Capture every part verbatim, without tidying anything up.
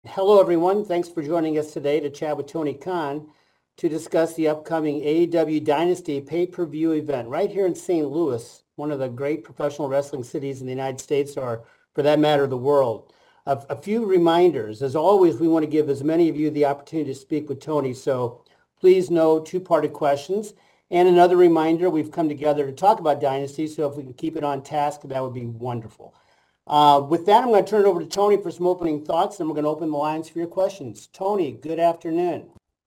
Hello, everyone. Thanks for joining us today to chat with Tony Khan to discuss the upcoming A E W Dynasty pay-per-view event right here in Saint Louis, one of the great professional wrestling cities in the United States, or for that matter, the world. A, a few reminders. As always, we want to give as many of you the opportunity to speak with Tony, so please no two-parted questions. And another reminder, we've come together to talk about Dynasty, so if we can keep it on task, that would be wonderful. Uh, with that, I'm going to turn it over to Tony for some opening thoughts, and we're going to open the lines for your questions. Tony, good afternoon.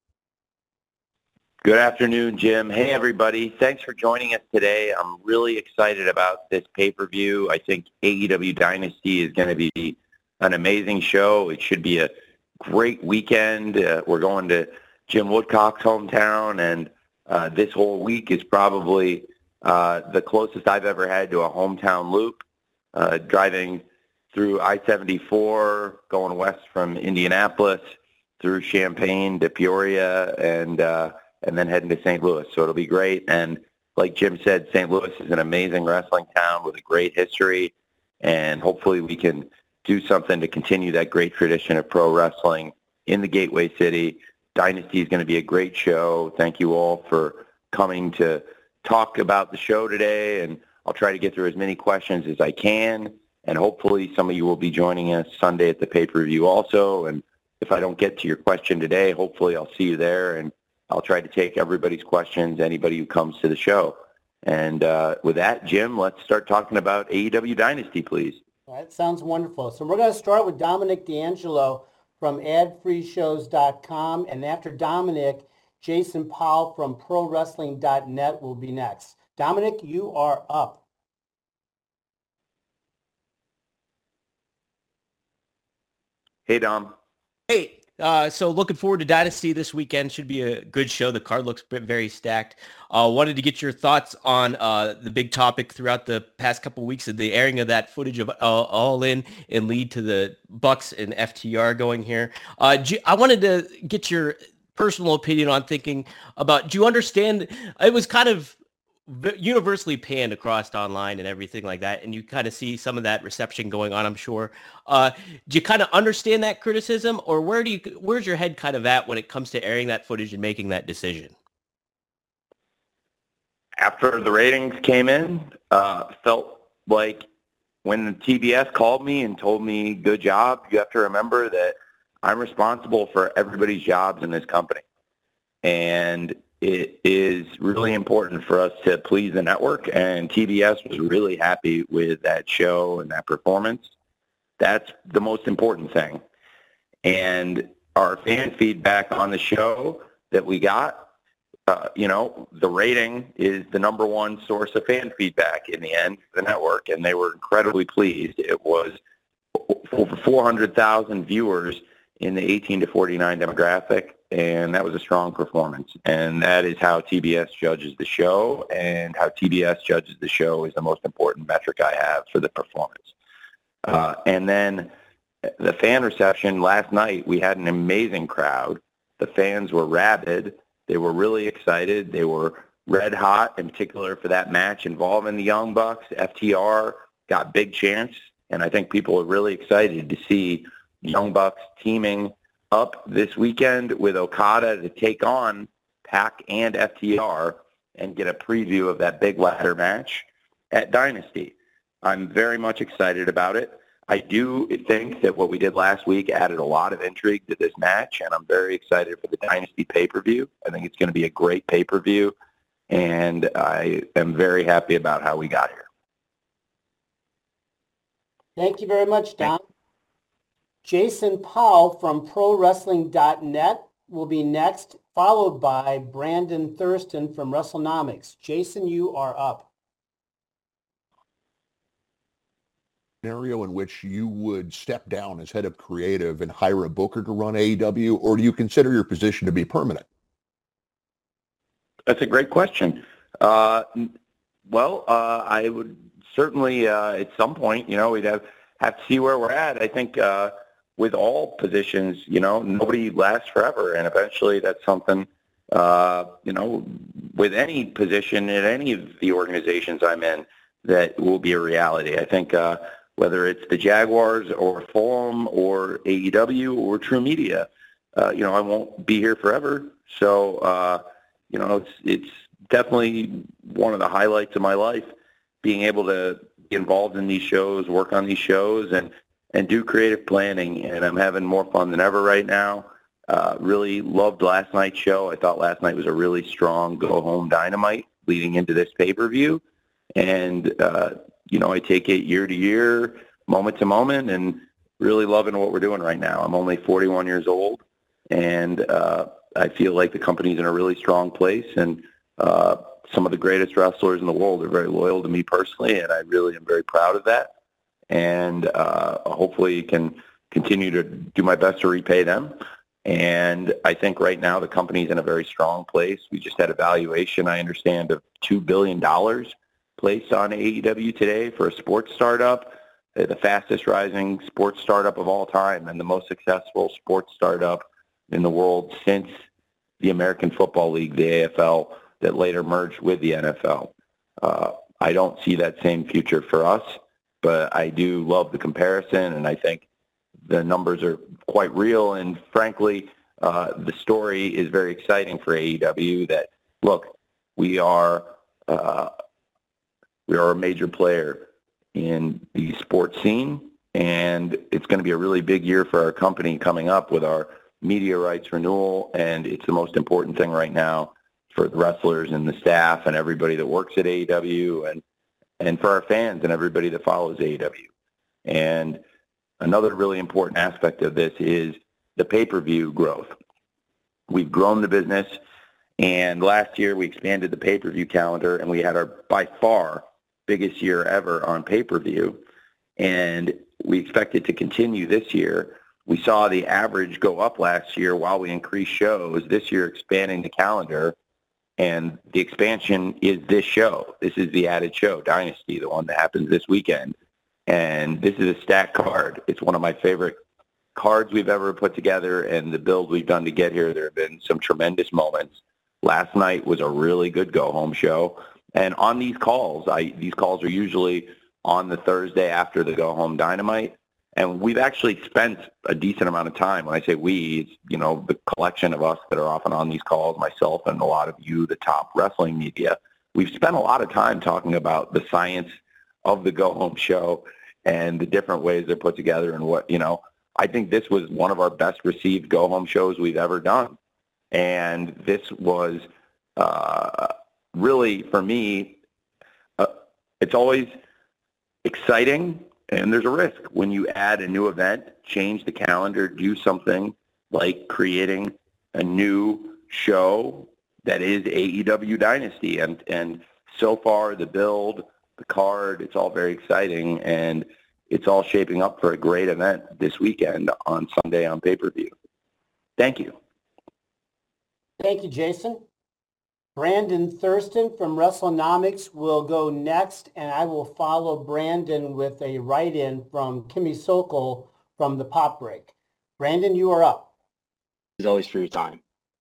Good afternoon, Jim. Hey, everybody. Thanks for joining us today. I'm really excited about this pay-per-view. I think A E W Dynasty is going to be an amazing show. It should be a great weekend. Uh, we're going to Jim Woodcock's hometown, and uh, this whole week is probably uh, the closest I've ever had to a hometown loop. Uh, driving through I seventy-four, going west from Indianapolis, through Champaign to Peoria, and uh, and then heading to Saint Louis. So it'll be great. And like Jim said, Saint Louis is an amazing wrestling town with a great history, and hopefully we can do something to continue that great tradition of pro wrestling in the Gateway City. Dynasty is going to be a great show. Thank you all for coming to talk about the show today, and I'll try to get through as many questions as I can, and hopefully some of you will be joining us Sunday at the pay-per-view also. And if I don't get to your question today, hopefully I'll see you there, and I'll try to take everybody's questions, anybody who comes to the show. And uh, with that, Jim, let's start talking about A E W Dynasty, please. That sounds wonderful. So we're going to start with Dominic D'Angelo from ad free shows dot com, and after Dominic, Jason Powell from pro wrestling dot net will be next. Dominic, you are up. Hey, Dom. Hey, uh, so looking forward to Dynasty this weekend. Should be a good show. The card looks very stacked. Uh, wanted to get your thoughts on uh, the big topic throughout the past couple of weeks of the airing of that footage of uh, All In and lead to the Bucks and F T R going here. Uh, I wanted to get your personal opinion on thinking about, do you understand, it was kind of universally panned across online and everything like that, and you kind of see some of that reception going on, I'm sure. Uh, do you kind of understand that criticism, or where do you, where's your head kind of at when it comes to airing that footage and making that decision? After the ratings came in, uh, felt like when the T B S called me and told me, good job, you have to remember that I'm responsible for everybody's jobs in this company. And it is really important for us to please the network, and T B S was really happy with that show and that performance. That's the most important thing. And our fan feedback on the show that we got, uh, you know, the rating is the number one source of fan feedback in the end for the network, and they were incredibly pleased. It was over four hundred thousand viewers in the eighteen to forty-nine demographic, and that was a strong performance. And that is how T B S judges the show, and how T B S judges the show is the most important metric I have for the performance. Uh, and then the fan reception last night, we had an amazing crowd. The fans were rabid. They were really excited. They were red hot, in particular for that match involving the Young Bucks. F T R got big chants, and I think people are really excited to see Young Bucks teaming up this weekend with Okada to take on Pac and F T R and get a preview of that big ladder match at Dynasty. I'm very much excited about it. I do think that what we did last week added a lot of intrigue to this match, and I'm very excited for the Dynasty pay-per-view. I think it's going to be a great pay-per-view, and I am very happy about how we got here. Thank you very much, Dom. Jason Powell from pro wrestling dot net will be next, followed by Brandon Thurston from WrestleNomics. Jason, you are up. Scenario in which you would step down as head of creative and hire a booker to run A E W, or do you consider your position to be permanent? That's a great question. Uh, well, uh, I would certainly, uh, at some point, you know, we'd have, have to see where we're at. I think uh, with all positions, you know, nobody lasts forever, and eventually that's something, uh, you know, with any position in any of the organizations I'm in, that will be a reality. I think uh, whether it's the Jaguars or Fulham or A E W or True Media. Uh, you know, I won't be here forever. So, uh, you know, it's, it's definitely one of the highlights of my life, being able to be involved in these shows, work on these shows, and, and do creative planning. And I'm having more fun than ever right now. Uh, really loved last night's show. I thought last night was a really strong go-home dynamite leading into this pay-per-view. And, uh, you know, I take it year to year, moment to moment, and really loving what we're doing right now. I'm only forty-one years old, and uh, I feel like the company's in a really strong place, and uh, some of the greatest wrestlers in the world are very loyal to me personally, and I really am very proud of that. And uh, hopefully can continue to do my best to repay them. And I think right now the company's in a very strong place. We just had a valuation, I understand, of two billion dollars placed on A E W today for a sports startup, the fastest rising sports startup of all time and the most successful sports startup in the world since the American Football League, the A F L, that later merged with the N F L. Uh, I don't see that same future for us, but I do love the comparison, and I think the numbers are quite real. And frankly, uh, the story is very exciting for A E W that, look, we are uh, we are a major player in the sports scene, and it's going to be a really big year for our company coming up with our media rights renewal, and it's the most important thing right now for the wrestlers and the staff and everybody that works at A E W, and and for our fans and everybody that follows A E W. And another really important aspect of this is the pay-per-view growth. We've grown the business, and last year we expanded the pay-per-view calendar, and we had our, by far, biggest year ever on pay-per-view, and we expect it to continue this year. We saw the average go up last year while we increased shows. This year, expanding the calendar, and the expansion is this show. This is the added show, Dynasty, the one that happens this weekend. And this is a stacked card. It's one of my favorite cards we've ever put together, and the build we've done to get here, there have been some tremendous moments. Last night was a really good go-home show. And on these calls, I these calls are usually on the Thursday after the go-home dynamite. And we've actually spent a decent amount of time. When I say we, it's, you know, the collection of us that are often on these calls, myself and a lot of you, the top wrestling media. We've spent a lot of time talking about the science of the go-home show and the different ways they're put together, and what, you know, I think this was one of our best received go-home shows we've ever done. And this was uh, really, for me, uh, it's always exciting, and there's a risk when you add a new event, change the calendar, do something like creating a new show that is A E W Dynasty. And, and so far, the build, the card, it's all very exciting, and it's all shaping up for a great event this weekend on Sunday on pay-per-view. Thank you. Thank you, Jason. Brandon Thurston from WrestleNomics will go next, and I will follow Brandon with a write-in from Kimmy Sokol from the Pop Break. Brandon, you are up. As always, for your time.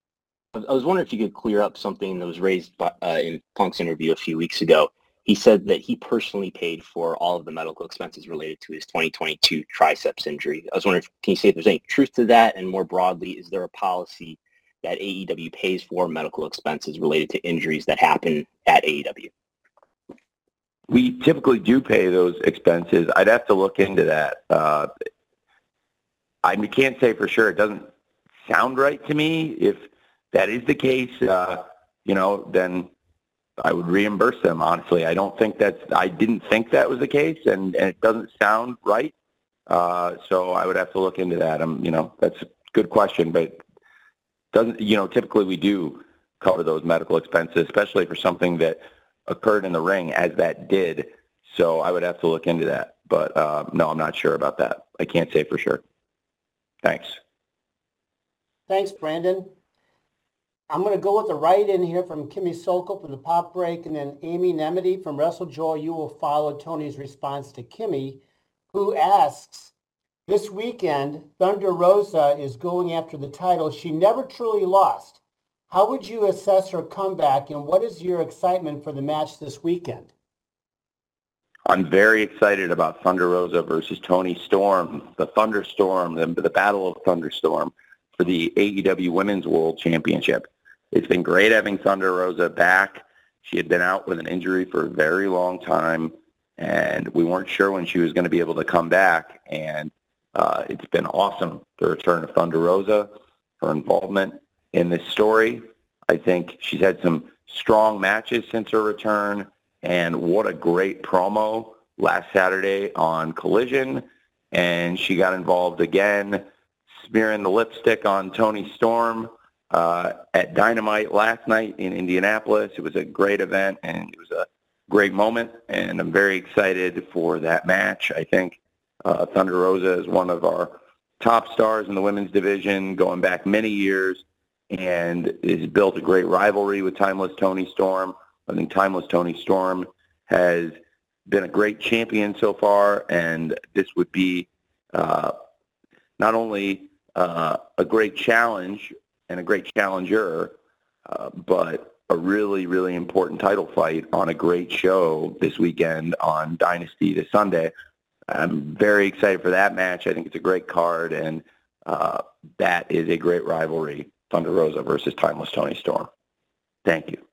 I was wondering if you could clear up something that was raised by, uh, in Punk's interview a few weeks ago. He said that he personally paid for all of the medical expenses related to his twenty twenty-two triceps injury. I was wondering, if, can you say if there's any truth to that? And more broadly, is there a policy that A E W pays for medical expenses related to injuries that happen at A E W? We typically do pay those expenses. I'd have to look into that. Uh, I can't say for sure. It doesn't sound right to me. If that is the case, uh, you know, then I would reimburse them, honestly. I don't think that's, I didn't think that was the case, and, and it doesn't sound right. Uh, so I would have to look into that. Um, you know, that's a good question, but doesn't, you know, typically we do cover those medical expenses, especially for something that occurred in the ring, as that did. So I would have to look into that. But uh, no, I'm not sure about that. I can't say for sure. Thanks. Thanks, Brandon. I'm going to go with the write-in here from Kimmy Sokol from the Pop Break, and then Amy Nemedy from WrestleJoy. You will follow Tony's response to Kimmy, who asks, this weekend, Thunder Rosa is going after the title she never truly lost. How would you assess her comeback, and what is your excitement for the match this weekend? I'm very excited about Thunder Rosa versus Toni Storm, the Thunderstorm, the, the Battle of Thunderstorm for the A E W Women's World Championship. It's been great having Thunder Rosa back. She had been out with an injury for a very long time, and we weren't sure when she was going to be able to come back. And uh, it's been awesome, the return of Thunder Rosa, her involvement in this story. I think she's had some strong matches since her return, and what a great promo last Saturday on Collision. And she got involved again, smearing the lipstick on Toni Storm uh, at Dynamite last night in Indianapolis. It was a great event, and it was a great moment, and I'm very excited for that match. I think uh, Thunder Rosa is one of our top stars in the women's division going back many years, and has built a great rivalry with Timeless Toni Storm. I think Timeless Toni Storm has been a great champion so far, and this would be uh, not only uh, a great challenge and a great challenger, uh, but a really, really important title fight on a great show this weekend on Dynasty this Sunday. I'm very excited for that match. I think it's a great card, and uh, that is a great rivalry, Thunder Rosa versus Timeless Toni Storm. Thank you.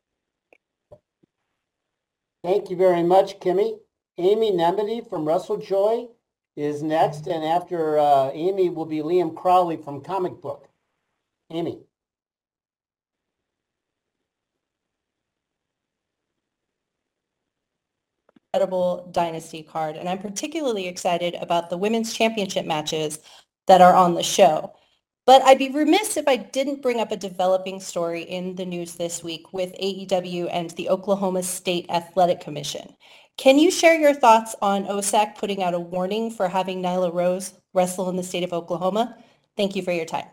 Thank you very much, Kimmy. Amy Nemedy from WrestleJoy is next, and after uh, Amy will be Liam Crowley from Comic Book. Amy. Incredible Dynasty card, and I'm particularly excited about the women's championship matches that are on the show. But I'd be remiss if I didn't bring up a developing story in the news this week with A E W and the Oklahoma State Athletic Commission. Can you share your thoughts on O S A C putting out a warning for having Nyla Rose wrestle in the state of Oklahoma? Thank you for your time.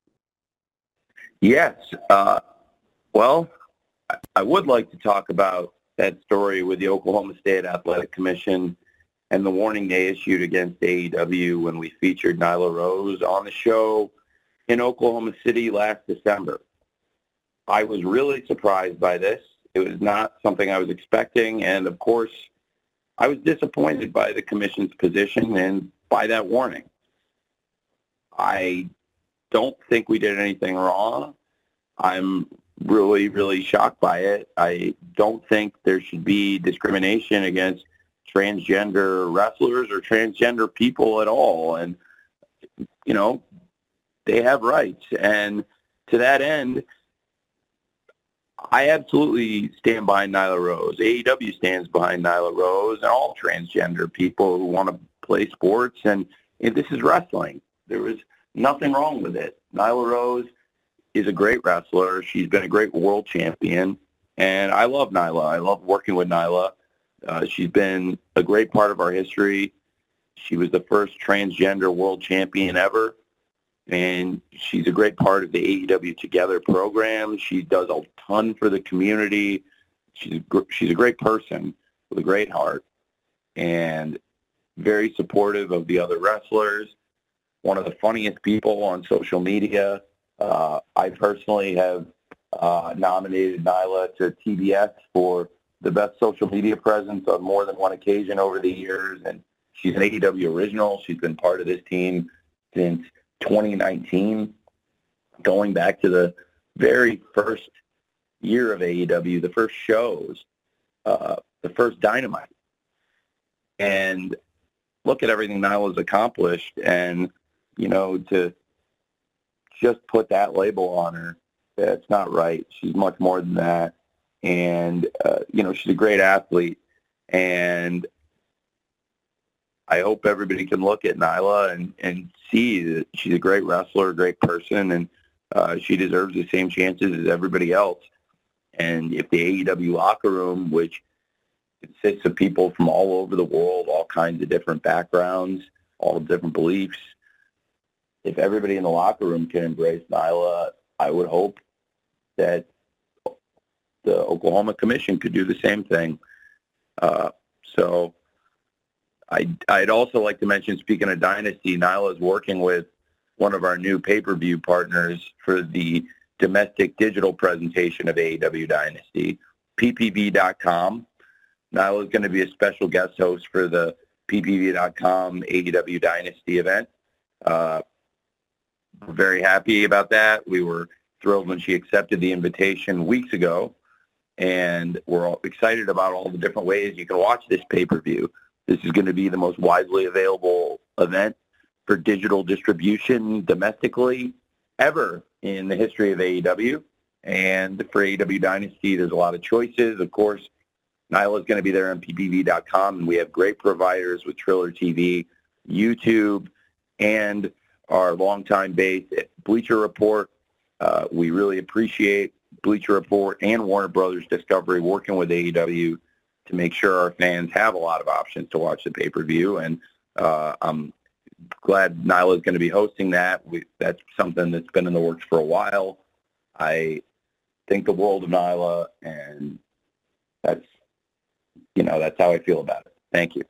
Yes. Uh, well, I would like to talk about that story with the Oklahoma State Athletic Commission and the warning they issued against A E W when we featured Nyla Rose on the show in Oklahoma City last December. I was really surprised by this. It was not something I was expecting, and of course, I was disappointed by the commission's position and by that warning. I don't think we did anything wrong. I'm really, really shocked by it. I don't think there should be discrimination against transgender wrestlers or transgender people at all. And, you know, they have rights. And to that end, I absolutely stand behind Nyla Rose. A E W stands behind Nyla Rose and all transgender people who want to play sports. And, and this is wrestling. There was nothing wrong with it. Nyla Rose is a great wrestler. She's been a great world champion. And I love Nyla. I love working with Nyla. Uh, she's been a great part of our history. She was the first transgender world champion ever. And she's a great part of the A E W Together program. She does a ton for the community. She's a, she's a great person with a great heart and very supportive of the other wrestlers. One of the funniest people on social media. Uh, I personally have uh, nominated Nyla to T B S for the best social media presence on more than one occasion over the years. And she's an A E W original. She's been part of this team since twenty nineteen, going back to the very first year of A E W, the first shows, uh, the first Dynamite. And look at everything Nyla's accomplished. And, you know, to just put that label on her, that's not right. She's much more than that. And, uh, you know, she's a great athlete. And I hope everybody can look at Nyla and, and see that she's a great wrestler, a great person, and uh, she deserves the same chances as everybody else. And if the A E W locker room, which consists of people from all over the world, all kinds of different backgrounds, all different beliefs, if everybody in the locker room can embrace Nyla, I would hope that the Oklahoma Commission could do the same thing. Uh, so I'd, I'd also like to mention, speaking of Dynasty, Nyla is working with one of our new pay-per-view partners for the domestic digital presentation of A E W Dynasty, P P V dot com. Nyla is going to be a special guest host for the P P V dot com A E W Dynasty event. Uh, we're very happy about that. We were thrilled when she accepted the invitation weeks ago, and we're all excited about all the different ways you can watch this pay-per-view. This is going to be the most widely available event for digital distribution domestically ever in the history of A E W. And for A E W Dynasty, there's a lot of choices. Of course, Nyla is going to be there on P P V dot com, and we have great providers with Triller T V, YouTube, and our longtime base at Bleacher Report. Uh, we really appreciate Bleacher Report and Warner Brothers Discovery working with A E W to make sure our fans have a lot of options to watch the pay-per-view. And uh, I'm glad Nyla is going to be hosting that. We, that's something that's been in the works for a while. I think the world of Nyla, and that's, you know, that's how I feel about it. Thank you.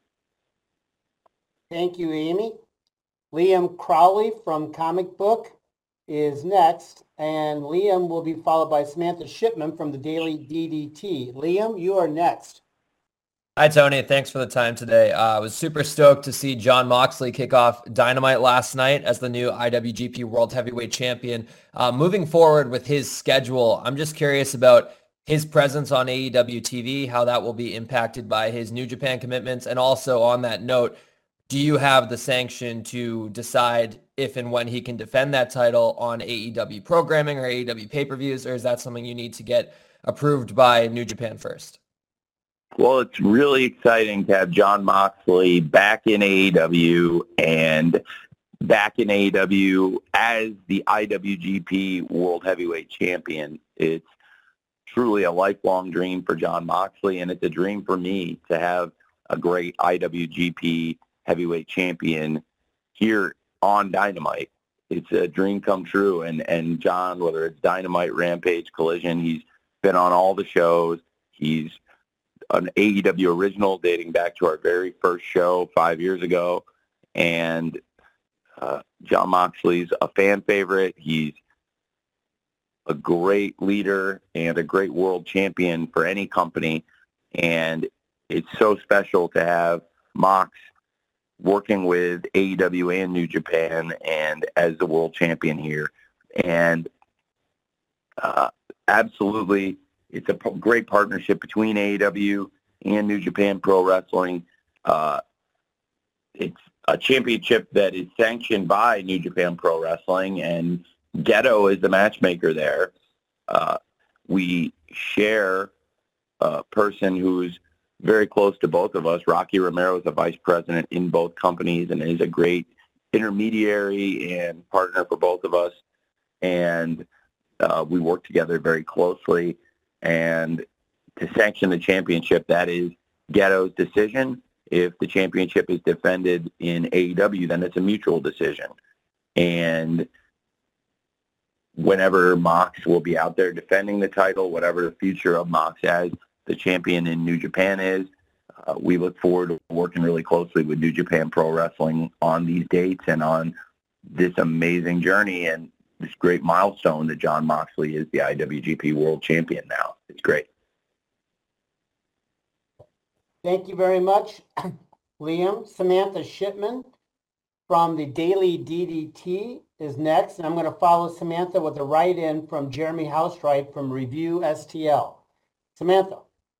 Thank you, Amy. Liam Crowley from Comic Book is next, and Liam will be followed by Samantha Shipman from the Daily D D T. Liam, you are next. Hi, Tony. Thanks for the time today. Uh, I was super stoked to see Jon Moxley kick off Dynamite last night as the new I W G P World Heavyweight Champion. Uh, moving forward with his schedule, I'm just curious about his presence on A E W T V, how that will be impacted by his New Japan commitments, and also on that note, do you have the sanction to decide if and when he can defend that title on A E W programming or A E W pay-per-views, or is that something you need to get approved by New Japan first? Well, it's really exciting to have Jon Moxley back in A E W and back in A E W as the I W G P World Heavyweight Champion. It's truly a lifelong dream for Jon Moxley, and it's a dream for me to have a great I W G P Heavyweight Champion here on Dynamite. It's a dream come true, and, and Jon, whether it's Dynamite, Rampage, Collision, he's been on all the shows. He's an A E W original dating back to our very first show five years ago. And uh, Jon Moxley's a fan favorite. He's a great leader and a great world champion for any company. And it's so special to have Mox working with A E W and New Japan and as the world champion here. And uh, absolutely, it's a p- great partnership between A E W and New Japan Pro Wrestling. Uh, it's a championship that is sanctioned by New Japan Pro Wrestling, and Gedo is the matchmaker there. Uh, we share a person who's very close to both of us. Rocky Romero is a vice president in both companies and is a great intermediary and partner for both of us. And uh, we work together very closely. And to sanction the championship, that is Gedo's decision. If the championship is defended in A E W, then it's a mutual decision. And whenever Mox will be out there defending the title, whatever the future of Mox as the champion in New Japan is, uh, we look forward to working really closely with New Japan Pro Wrestling on these dates and on this amazing journey and this great milestone that Jon Moxley is the I W G P World Champion now. It's great. Thank you very much, Liam. Samantha Shipman from the Daily D D T is next, and I'm going to follow Samantha with a write-in from Jeremy Housewright from Review S T L. Samantha.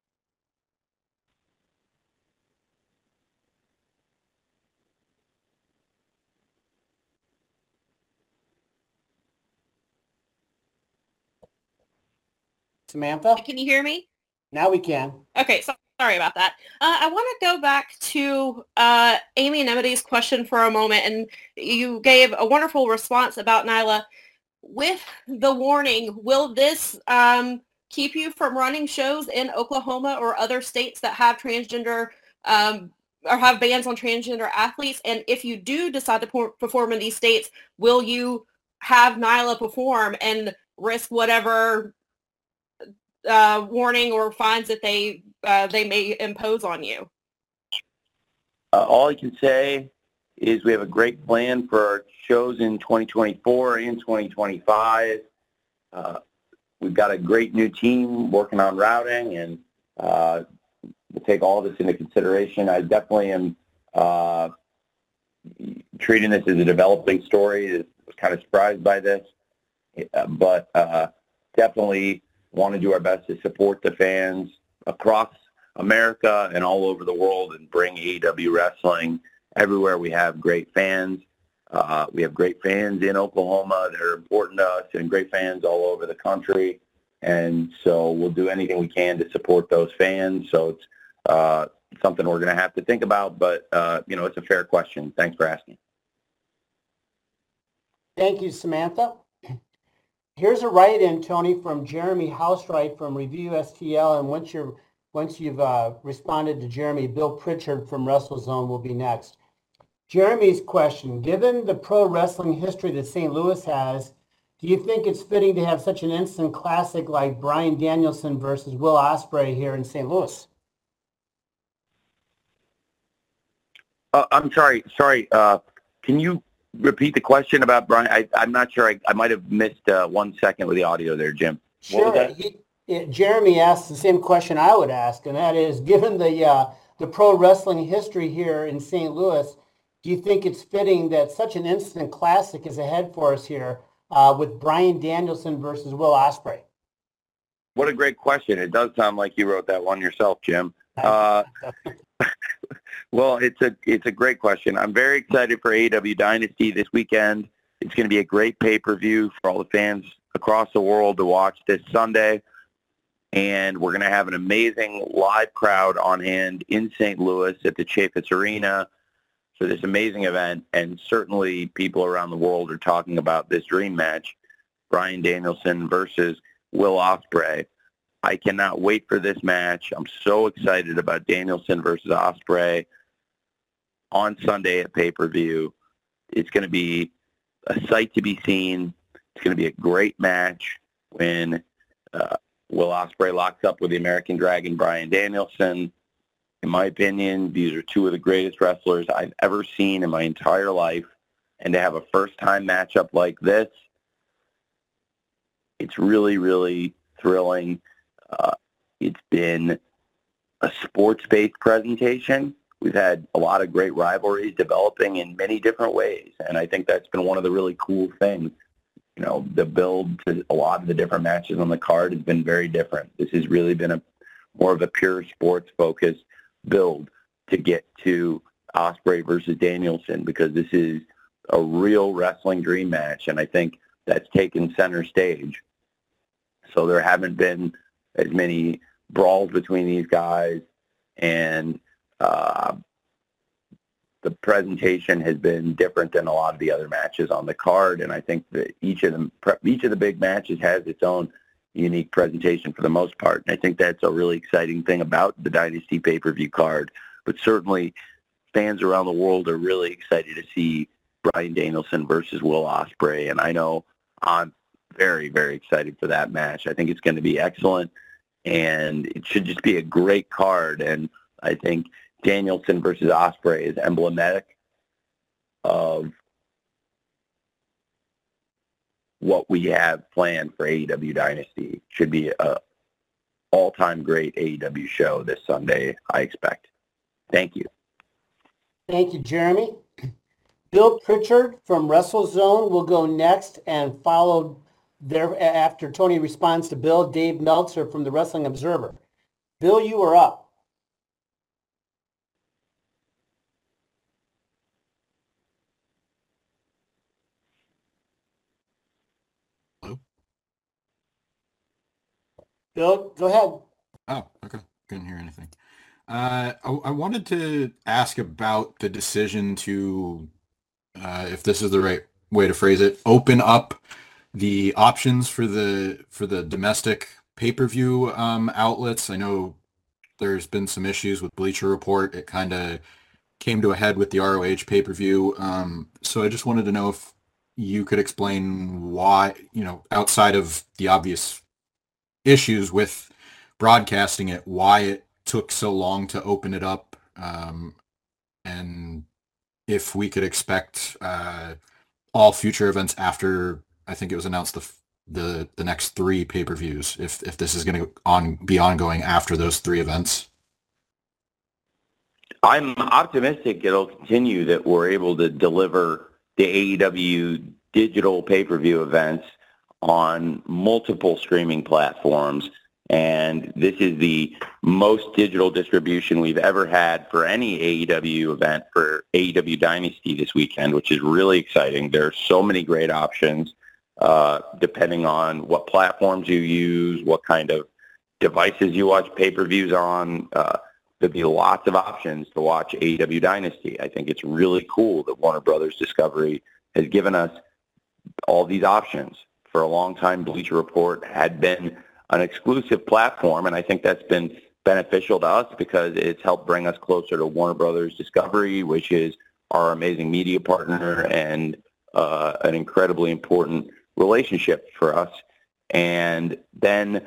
Samantha? Can you hear me? Now we can. Okay, so, sorry about that. Uh, I want to go back to uh, Amy Nemete's question for a moment, and you gave a wonderful response about Nyla. With the warning, will this um, keep you from running shows in Oklahoma or other states that have transgender um, or have bans on transgender athletes? And if you do decide to perform in these states, will you have Nyla perform and risk whatever Uh, warning or fines that they uh, they may impose on you? Uh, all I can say is we have a great plan for our shows in twenty twenty-four and twenty twenty-five. Uh, we've got a great new team working on routing, and uh, we'll take all this into consideration. I definitely am uh, treating this as a developing story. I was kind of surprised by this, but uh, definitely want to do our best to support the fans across America and all over the world and bring A E W wrestling everywhere. We have great fans. Uh, we have great fans in Oklahoma that are important to us, and great fans all over the country. And so we'll do anything we can to support those fans. So it's uh, something we're going to have to think about, but, uh, you know, it's a fair question. Thanks for asking. Thank you, Samantha. Here's a write-in, Tony, from Jeremy Housewright from Review S T L. And once you're once you've uh, responded to Jeremy, Bill Pritchard from WrestleZone will be next. Jeremy's question: given the pro wrestling history that Saint Louis has, do you think it's fitting to have such an instant classic like Bryan Danielson versus Will Ospreay here in Saint Louis? Uh, I'm sorry. Sorry. Uh, can you repeat the question about Brian? I, I'm not sure. I, I might have missed uh, one second with the audio there, Jim. What was Sure. that? He, it, Jeremy asked the same question I would ask, and that is, given the uh, the pro wrestling history here in Saint Louis, do you think it's fitting that such an instant classic is ahead for us here uh, with Bryan Danielson versus Will Ospreay? What a great question. It does sound like you wrote that one yourself, Jim. Uh, well, it's a it's a great question. I'm very excited for A E W Dynasty this weekend. It's going to be a great pay-per-view for all the fans across the world to watch this Sunday. And we're going to have an amazing live crowd on hand in Saint Louis at the Chaifetz Arena for this amazing event. And certainly people around the world are talking about this dream match, Bryan Danielson versus Will Ospreay. I cannot wait for this match. I'm so excited about Danielson versus Ospreay on Sunday at pay-per-view. It's going to be a sight to be seen. It's going to be a great match when uh, Will Ospreay locks up with the American Dragon, Bryan Danielson. In my opinion, these are two of the greatest wrestlers I've ever seen in my entire life. And to have a first-time matchup like this, it's really, really thrilling. Uh, it's been a sports-based presentation. We've had a lot of great rivalries developing in many different ways, and I think that's been one of the really cool things. You know, the build to a lot of the different matches on the card has been very different. This has really been a more of a pure sports-focused build to get to Ospreay versus Danielson, because this is a real wrestling dream match, and I think that's taken center stage. So there haven't been as many brawls between these guys, and uh, the presentation has been different than a lot of the other matches on the card. And I think that each of them, each of the big matches has its own unique presentation for the most part. And I think that's a really exciting thing about the Dynasty pay-per-view card. But certainly fans around the world are really excited to see Bryan Danielson versus Will Ospreay. And I know I'm very, very excited for that match. I think it's going to be excellent, and it should just be a great card. And I think Danielson versus Ospreay is emblematic of what we have planned for A E W Dynasty. It should be a all-time great A E W show this Sunday, I expect. Thank you. Thank you, Jeremy. Bill Pritchard from WrestleZone will go next, and follow there after Tony responds to Bill, Dave Meltzer from the Wrestling Observer. Bill, you are up. Bill, go ahead. Oh, okay. Couldn't hear anything. Uh, I, I wanted to ask about the decision to, uh, if this is the right way to phrase it, open up the options for the for the domestic pay-per-view um, outlets. I know there's been some issues with Bleacher Report. It kind of came to a head with the R O H pay-per-view. Um, so I just wanted to know if you could explain why, you know, outside of the obvious issues with broadcasting it, why it took so long to open it up, um, and if we could expect uh, all future events after, I think it was announced the the the next three pay-per-views, if if this is going to on be ongoing after those three events. I'm optimistic it'll continue that we're able to deliver the A E W digital pay-per-view events on multiple streaming platforms. And this is the most digital distribution we've ever had for any A E W event for A E W Dynasty this weekend, which is really exciting. There are so many great options uh, depending on what platforms you use, what kind of devices you watch pay-per-views on. Uh, there'll be lots of options to watch A E W Dynasty. I think it's really cool that Warner Brothers Discovery has given us all these options. For a long time, Bleacher Report had been an exclusive platform, and I think that's been beneficial to us because it's helped bring us closer to Warner Brothers Discovery, which is our amazing media partner and uh, an incredibly important relationship for us. And then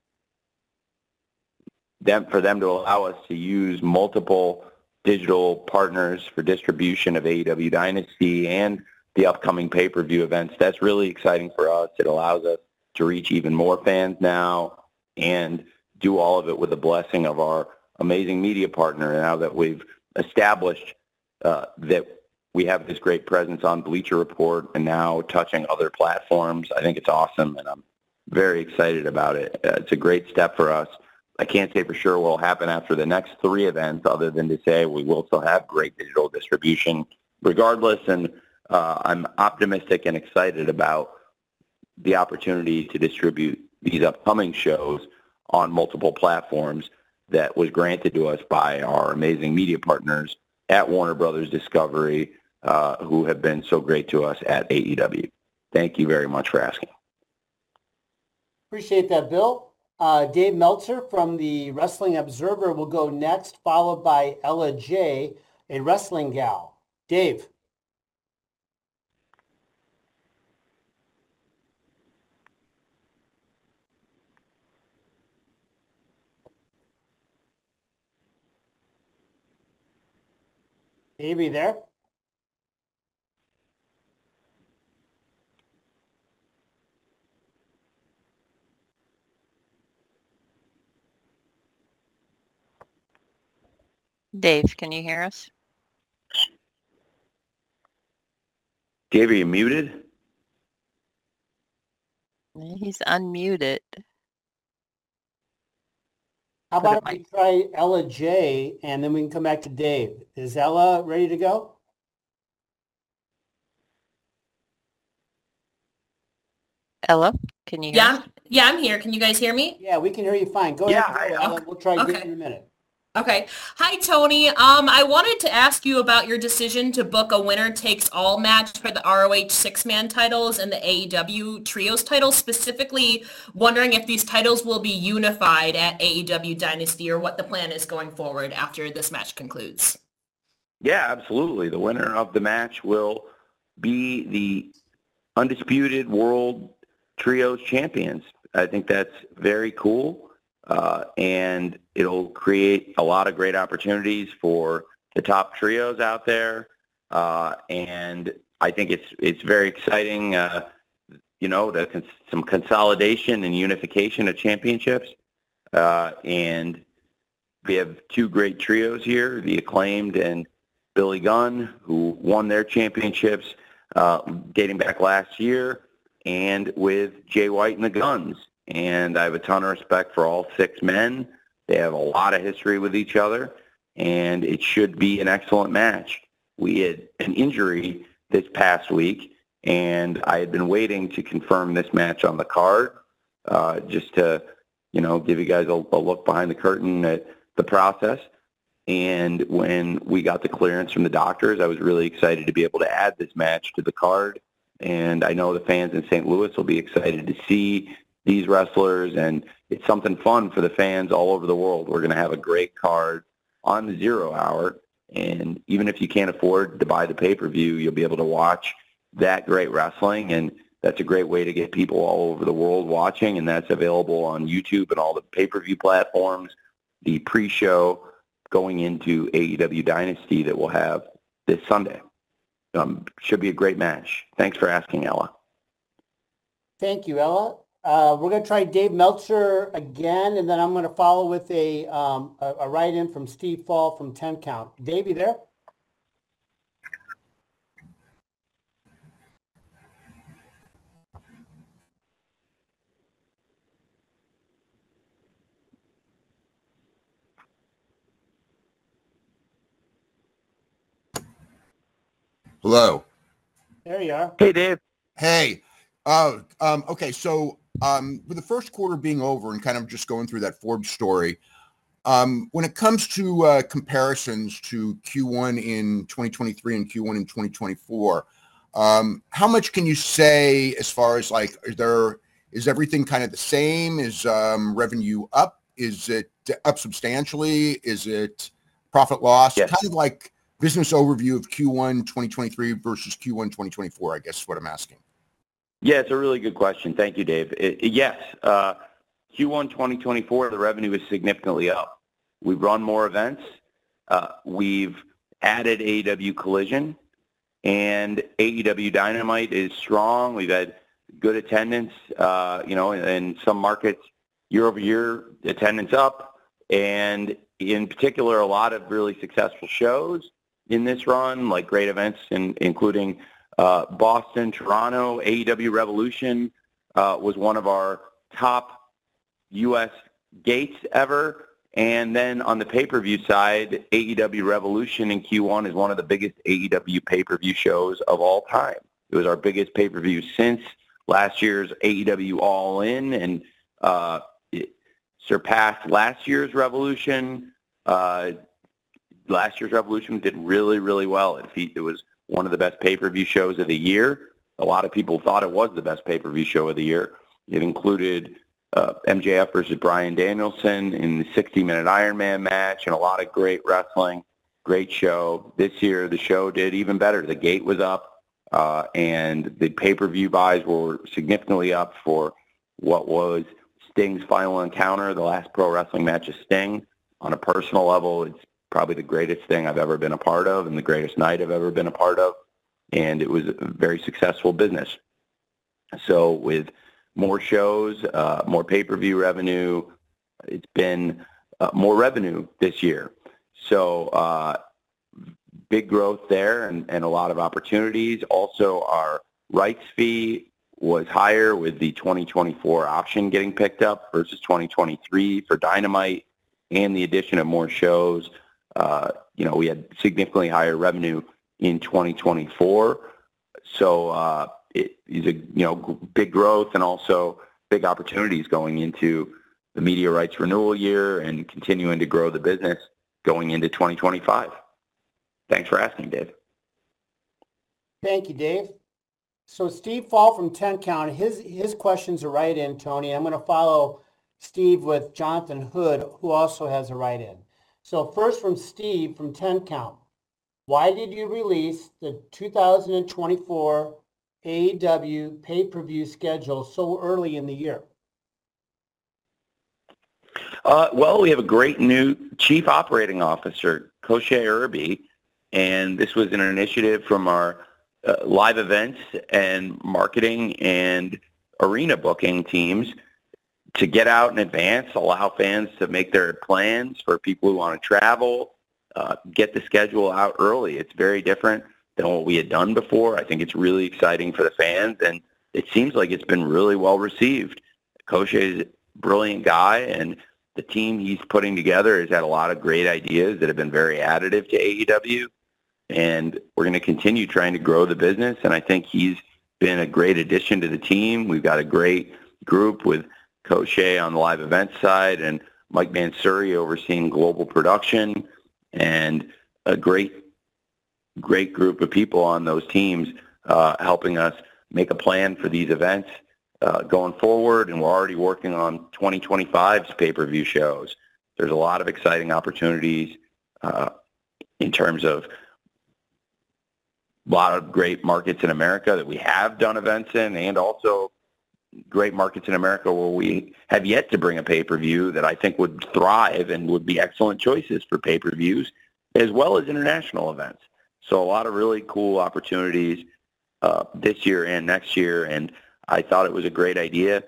them, for them to allow us to use multiple digital partners for distribution of A E W Dynasty and the upcoming pay-per-view events, that's really exciting for us. It allows us to reach even more fans now and do all of it with the blessing of our amazing media partner. Now that we've established uh, that we have this great presence on Bleacher Report and now touching other platforms, I think it's awesome, and I'm very excited about it. Uh, it's a great step for us. I can't say for sure what will happen after the next three events other than to say we will still have great digital distribution regardless, and uh, I'm optimistic and excited about the opportunity to distribute these upcoming shows on multiple platforms that was granted to us by our amazing media partners at Warner Brothers Discovery, uh, who have been so great to us at A E W. Thank you very much for asking. Appreciate that, Bill. Uh, Dave Meltzer from the Wrestling Observer will go next, followed by Ella J, a wrestling gal. Dave. Dave, are you there? Dave, can you hear us? Dave, are you muted? He's unmuted. How Put about it if we try Ella J and then we can come back to Dave? Is Ella ready to go? Ella, can you hear Yeah, us? I'm, yeah, I'm here. Can you guys hear me? Yeah, we can hear you fine. Go Yeah, ahead, I- Ella. okay. We'll try again Okay. in a minute. Okay. Hi, Tony. Um, I wanted to ask you about your decision to book a winner-takes-all match for the R O H six-man titles and the A E W trios titles, specifically wondering if these titles will be unified at A E W Dynasty or what the plan is going forward after this match concludes. Yeah, absolutely. The winner of the match will be the undisputed world trios champions. I think that's very cool. Uh, and it'll create a lot of great opportunities for the top trios out there. Uh, and I think it's it's very exciting, uh, you know, to cons- some consolidation and unification of championships. Uh, and we have two great trios here, the Acclaimed and Billy Gunn, who won their championships uh, dating back last year, and with Jay White and the Guns. And I have a ton of respect for all six men. They have a lot of history with each other, and it should be an excellent match. We had an injury this past week, and I had been waiting to confirm this match on the card, uh, just to, you know, give you guys a, a look behind the curtain at the process. And when we got the clearance from the doctors, I was really excited to be able to add this match to the card. And I know the fans in Saint Louis will be excited to see these wrestlers, and it's something fun for the fans all over the world. We're going to have a great card on the Zero Hour, and even if you can't afford to buy the pay-per-view, you'll be able to watch that great wrestling, and that's a great way to get people all over the world watching, and that's available on YouTube and all the pay-per-view platforms. The pre-show going into A E W Dynasty that we'll have this Sunday. Um, should be a great match. Thanks for asking, Ella. Thank you, Ella. Uh, we're going to try Dave Meltzer again, and then I'm going to follow with a, um, a, a write-in from Steve Fall from ten Count. Dave, you there? Hello. There you are. Hey, Dave. Hey. Uh, um, okay, so um, with the first quarter being over and kind of just going through that Forbes story, um, when it comes to uh, comparisons to Q one in twenty twenty-three and Q one in twenty twenty-four, um, how much can you say as far as like, is there, is everything kind of the same? Is um, revenue up? Is it up substantially? Is it profit loss? Yes. Kind of like business overview of Q one twenty twenty-three versus Q one twenty twenty-four, I guess is what I'm asking. Yeah, it's a really good question. Thank you, Dave. It, it, yes, uh, Q one twenty twenty-four, the revenue is significantly up. We've run more events. Uh, we've added A E W Collision, and A E W Dynamite is strong. We've had good attendance, uh, you know, in, in some markets, year over year, attendance up, and in particular, a lot of really successful shows in this run, like great events, in, including uh, Boston, Toronto. A E W Revolution uh, was one of our top U S gates ever. And then on the pay-per-view side, A E W Revolution in Q one is one of the biggest A E W pay-per-view shows of all time. It was our biggest pay-per-view since last year's A E W All In, and uh, it surpassed last year's Revolution. Uh, last year's Revolution did really, really well. It, it was one of the best pay-per-view shows of the year. A lot of people thought it was the best pay-per-view show of the year. It included uh, M J F versus Bryan Danielson in the sixty-minute Iron Man match and a lot of great wrestling. Great show. This year, the show did even better. The gate was up, uh, and the pay-per-view buys were significantly up for what was Sting's final encounter, the last pro wrestling match of Sting. On a personal level, it's probably the greatest thing I've ever been a part of and the greatest night I've ever been a part of. And it was a very successful business. So with more shows, uh, more pay-per-view revenue, it's been uh, more revenue this year. So uh, big growth there and, and a lot of opportunities. Also, our rights fee was higher with the twenty twenty-four option getting picked up versus twenty twenty-three for Dynamite, and the addition of more shows. Uh, you know, we had significantly higher revenue in twenty twenty-four. So uh, it is a, you know, big growth and also big opportunities going into the media rights renewal year and continuing to grow the business going into twenty twenty-five. Thanks for asking, Dave. Thank you, Dave. So Steve Fall from ten Count, his, his questions are right in, Tony. I'm going to follow Steve with Jonathan Hood, who also has a write-in. So first from Steve from ten Count. Why did you release the two thousand twenty-four A E W pay-per-view schedule so early in the year? Uh, well, we have a great new chief operating officer, Koshe Irby, and this was an initiative from our uh, live events and marketing and arena booking teams to get out in advance, allow fans to make their plans for people who want to travel, uh, get the schedule out early. It's very different than what we had done before. I think it's really exciting for the fans, and it seems like it's been really well received. Koshe is a brilliant guy, and the team he's putting together has had a lot of great ideas that have been very additive to A E W, and we're going to continue trying to grow the business, and I think he's been a great addition to the team. We've got a great group with Koshe on the live event side and Mike Mansuri overseeing global production, and a great, great group of people on those teams uh, helping us make a plan for these events uh, going forward. And we're already working on twenty twenty-five's pay-per-view shows. There's a lot of exciting opportunities uh, in terms of a lot of great markets in America that we have done events in, and also great markets in America where we have yet to bring a pay-per-view that I think would thrive and would be excellent choices for pay-per-views, as well as international events. So a lot of really cool opportunities uh, this year and next year, and I thought it was a great idea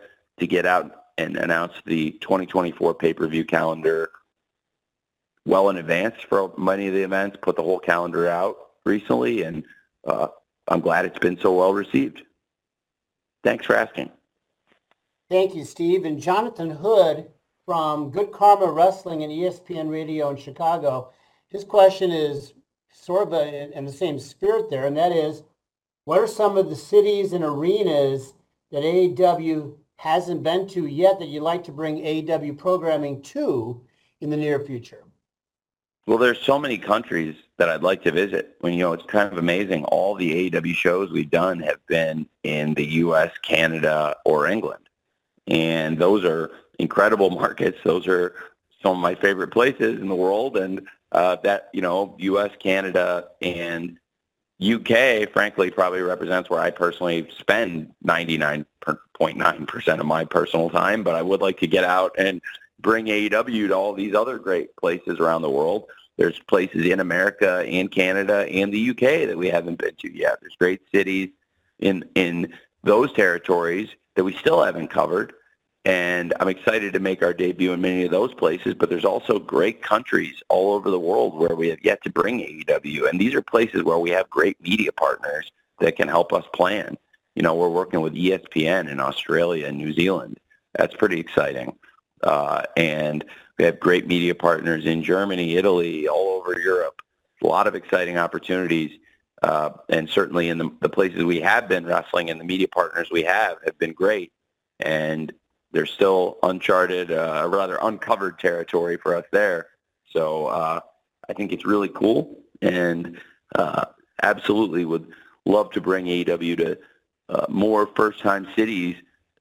to get out and announce the twenty twenty-four pay-per-view calendar well in advance for many of the events, put the whole calendar out recently, and uh, I'm glad it's been so well received. Thanks for asking. Thank you, Steve. And Jonathan Hood from Good Karma Wrestling and E S P N Radio in Chicago, his question is sort of a, in the same spirit there, and that is, what are some of the cities and arenas that A E W hasn't been to yet that you'd like to bring A E W programming to in the near future? Well, there's so many countries that I'd like to visit. When, you know, it's kind of amazing. All the A E W shows we've done have been in the U S, Canada, or England. And those are incredible markets. Those are some of my favorite places in the world. And uh, that, you know, U S, Canada, and U K, frankly, probably represents where I personally spend ninety-nine point nine percent of my personal time. But I would like to get out and bring A E W to all these other great places around the world. There's places in America and Canada and the U K that we haven't been to yet. There's great cities in in those territories that we still haven't covered. And I'm excited to make our debut in many of those places, but there's also great countries all over the world where we have yet to bring A E W. And these are places where we have great media partners that can help us plan. You know, we're working with E S P N in Australia and New Zealand. That's pretty exciting. Uh, and we have great media partners in Germany, Italy, all over Europe. A lot of exciting opportunities. Uh, and certainly in the, the places we have been wrestling and the media partners we have have been great. And there's still uncharted, uh, rather uncovered territory for us there. So uh, I think it's really cool, and uh, absolutely would love to bring A E W to uh, more first-time cities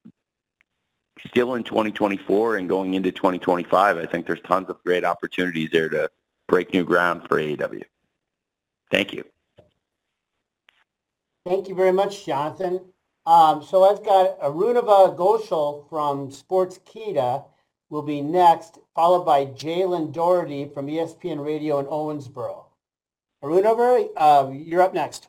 still in twenty twenty-four and going into twenty twenty-five. I think there's tons of great opportunities there to break new ground for A E W. Thank you. Thank you very much, Jonathan. Um, so I've got Arunava Ghoshal from Sportskeeda will be next, followed by Jalen Doherty from E S P N Radio in Owensboro. Arunava, uh, you're up next.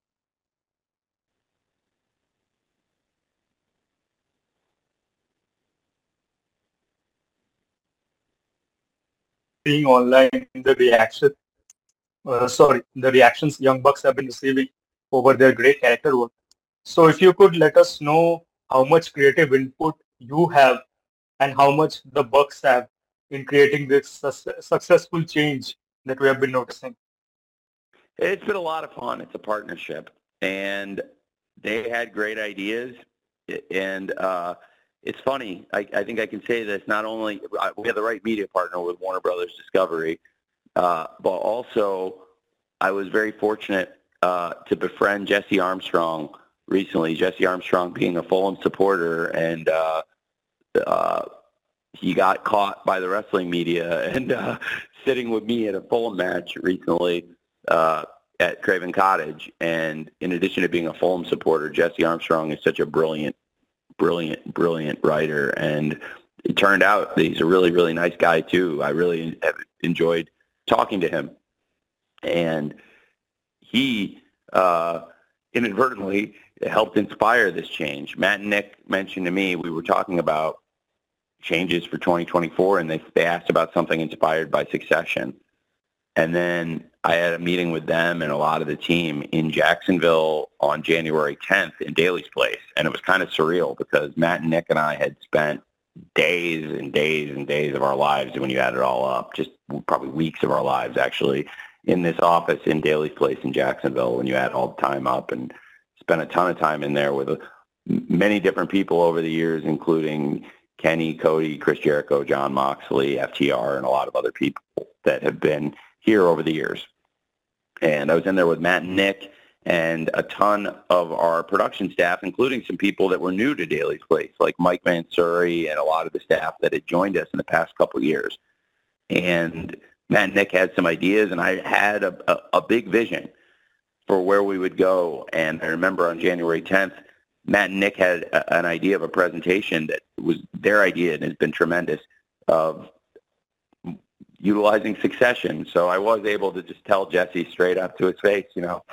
Seeing online the reaction, uh, sorry, the reactions Young Bucks have been receiving over their great character work. So if you could let us know how much creative input you have and how much the Bucks have in creating this su- successful change that we have been noticing. It's been a lot of fun. It's a partnership, and they had great ideas. And uh, it's funny. I, I think I can say this. Not only we have the right media partner with Warner Brothers Discovery, uh, but also I was very fortunate uh, to befriend Jesse Armstrong recently. Jesse Armstrong being a Fulham supporter, and uh, uh, he got caught by the wrestling media and uh, sitting with me at a Fulham match recently uh, at Craven Cottage. And in addition to being a Fulham supporter, Jesse Armstrong is such a brilliant, brilliant, brilliant writer. And it turned out that he's a really, really nice guy too. I really have enjoyed talking to him. And he uh, inadvertently helped inspire this change. Matt and Nick mentioned to me, we were talking about changes for twenty twenty-four, and they, they asked about something inspired by Succession. And then I had a meeting with them and a lot of the team in Jacksonville on January tenth in Daly's Place. And it was kind of surreal because Matt and Nick and I had spent days and days and days of our lives, when you add it all up, just probably weeks of our lives actually, in this office in Daly's Place in Jacksonville when you add all the time up, and spent a ton of time in there with many different people over the years, including Kenny, Cody, Chris Jericho, John Moxley, F T R, and a lot of other people that have been here over the years. And I was in there with Matt and Nick and a ton of our production staff, including some people that were new to Daly's Place, like Mike Mansuri and a lot of the staff that had joined us in the past couple of years. And Matt and Nick had some ideas, and I had a, a, a big vision for where we would go. And I remember on January tenth, Matt and Nick had a, an idea of a presentation that was their idea and has been tremendous, of utilizing Succession. So I was able to just tell Jesse straight up to his face, you know,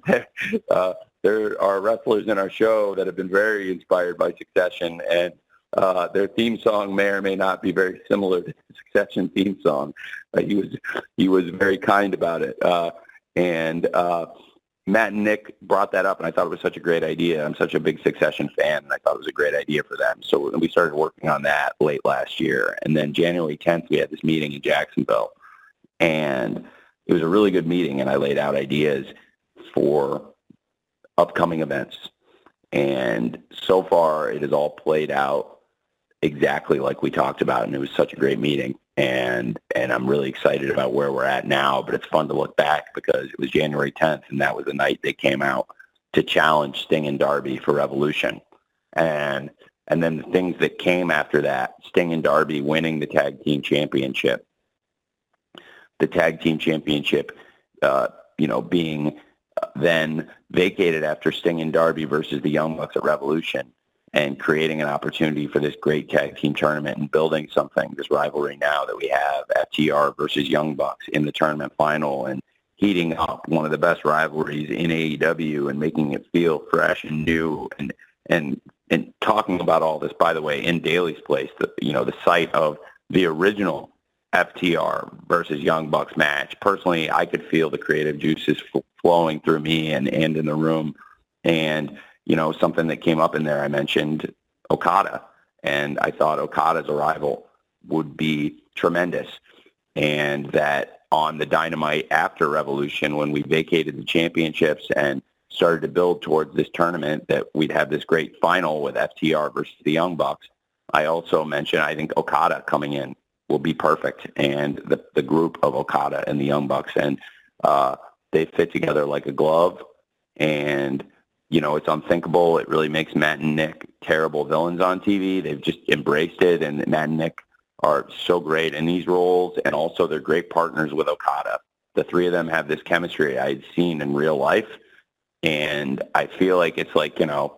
uh, there are wrestlers in our show that have been very inspired by Succession, and Uh, their theme song may or may not be very similar to the Succession theme song. Uh, he was he was very kind about it. Uh, and uh, Matt and Nick brought that up, and I thought it was such a great idea. I'm such a big Succession fan, and I thought it was a great idea for them. So we started working on that late last year. And then January tenth, we had this meeting in Jacksonville. And it was a really good meeting, and I laid out ideas for upcoming events. And so far, it has all played out exactly like we talked about, and it was such a great meeting. And and I'm really excited about where we're at now, but it's fun to look back because it was January tenth, and that was the night they came out to challenge Sting and Darby for Revolution. And and then the things that came after that, Sting and Darby winning the tag team championship, the tag team championship, uh, you know, being then vacated after Sting and Darby versus the Young Bucks at Revolution, and creating an opportunity for this great tag team tournament and building something, this rivalry now that we have, F T R versus Young Bucks in the tournament final, and heating up one of the best rivalries in A E W and making it feel fresh and new, and and and talking about all this, by the way, in Daly's Place, the, you know, the site of the original F T R versus Young Bucks match. Personally, I could feel the creative juices f- flowing through me and, and in the room. And, you know, something that came up in there, I mentioned Okada. And I thought Okada's arrival would be tremendous. And that on the Dynamite after Revolution, when we vacated the championships and started to build towards this tournament, that we'd have this great final with F T R versus the Young Bucks. I also mentioned, I think Okada coming in will be perfect, and the, the group of Okada and the Young Bucks, and uh, they fit together like a glove, and, you know, it's unthinkable. It really makes Matt and Nick terrible villains on T V. They've just embraced it, and Matt and Nick are so great in these roles, and also they're great partners with Okada. The three of them have this chemistry I've seen in real life, and I feel like it's like, you know,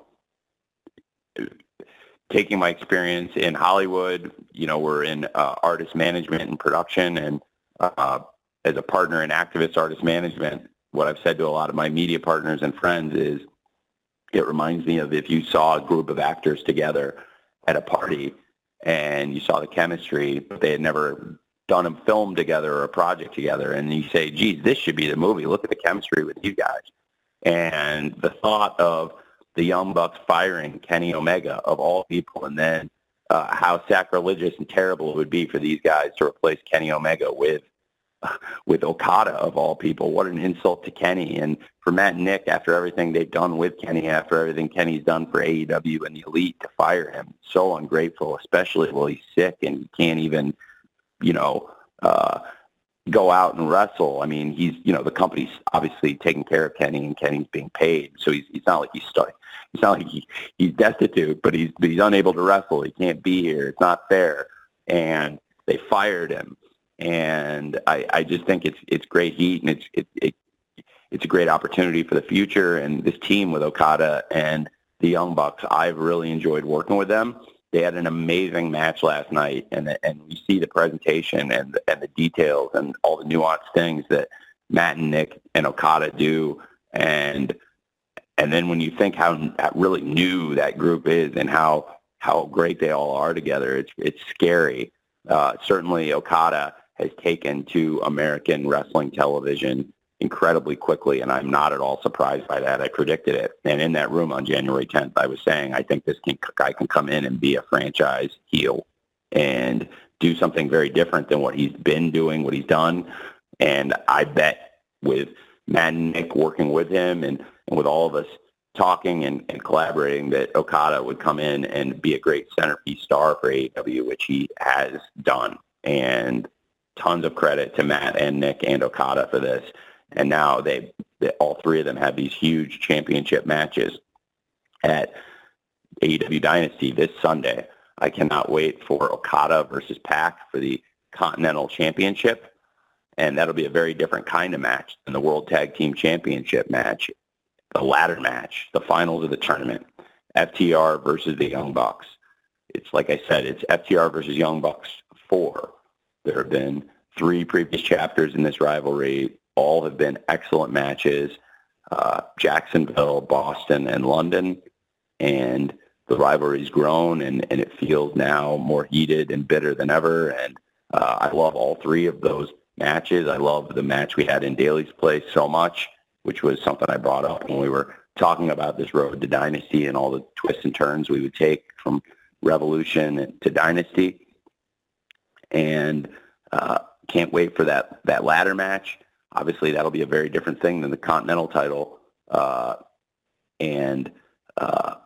taking my experience in Hollywood, you know, we're in uh, artist management and production, and uh, as a partner in activist artist management, what I've said to a lot of my media partners and friends is it reminds me of if you saw a group of actors together at a party and you saw the chemistry, but they had never done a film together or a project together, and you say, geez, this should be the movie. Look at the chemistry with you guys. And the thought of the Young Bucks firing Kenny Omega, of all people, and then uh, how sacrilegious and terrible it would be for these guys to replace Kenny Omega with with Okada, of all people. What an insult to Kenny. And for Matt and Nick, after everything they've done with Kenny, after everything Kenny's done for A E W and the Elite, to fire him, so ungrateful, especially while he's sick and he can't even, you know, uh, go out and wrestle. I mean, he's, you know, the company's obviously taking care of Kenny, and Kenny's being paid, so he's he's not like he's stuck. It's not like he, he's destitute, but he's he's unable to wrestle. He can't be here. It's not fair. And they fired him. And I, I just think it's it's great heat, and it's it, it it's a great opportunity for the future. And this team with Okada and the Young Bucks, I've really enjoyed working with them. They had an amazing match last night, and and we see the presentation and and the details and all the nuanced things that Matt and Nick and Okada do. And And then when you think how really new that group is and how how great they all are together, it's it's scary. Uh, certainly, Okada has taken to American wrestling television incredibly quickly, and I'm not at all surprised by that. I predicted it. And in that room on January tenth, I was saying, I think this can, guy can come in and be a franchise heel and do something very different than what he's been doing, what he's done. And I bet with Matt and Nick working with him and, and with all of us talking and, and collaborating, that Okada would come in and be a great centerpiece star for A E W, which he has done. And tons of credit to Matt and Nick and Okada for this. And now they, they all three of them have these huge championship matches at A E W Dynasty this Sunday. I cannot wait for Okada versus Pac for the Continental Championship. And that'll be a very different kind of match than the World Tag Team Championship match, the ladder match, the finals of the tournament, F T R versus the Young Bucks. It's like I said, it's F T R versus Young Bucks four. There have been three previous chapters in this rivalry. All have been excellent matches, uh, Jacksonville, Boston, and London. And the rivalry's grown, and, and it feels now more heated and bitter than ever. And uh, I love all three of those matches. I love the match we had in Daly's place so much, which was something I brought up when we were talking about this road to Dynasty and all the twists and turns we would take from Revolution to Dynasty. And uh, can't wait for that, that ladder match. Obviously, that'll be a very different thing than the Continental title. Uh, and uh,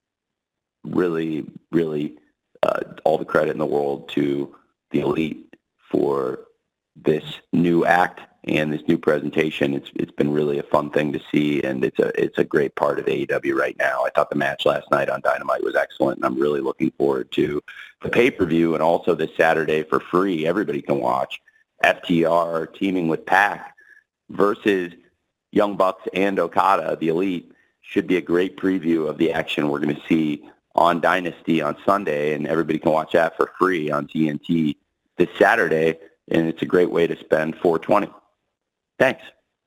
really, really uh, all the credit in the world to the Elite for this new act and this new presentation. It's it's been really a fun thing to see, and it's a it's a great part of A E W right now. I thought the match last night on Dynamite was excellent, and I'm really looking forward to the pay-per-view and also this Saturday for free. Everybody can watch F T R teaming with Pac versus Young Bucks and Okada, the Elite. Should be a great preview of the action we're going to see on Dynasty on Sunday, and everybody can watch that for free on T N T this Saturday, and it's a great way to spend four twenty. Thanks.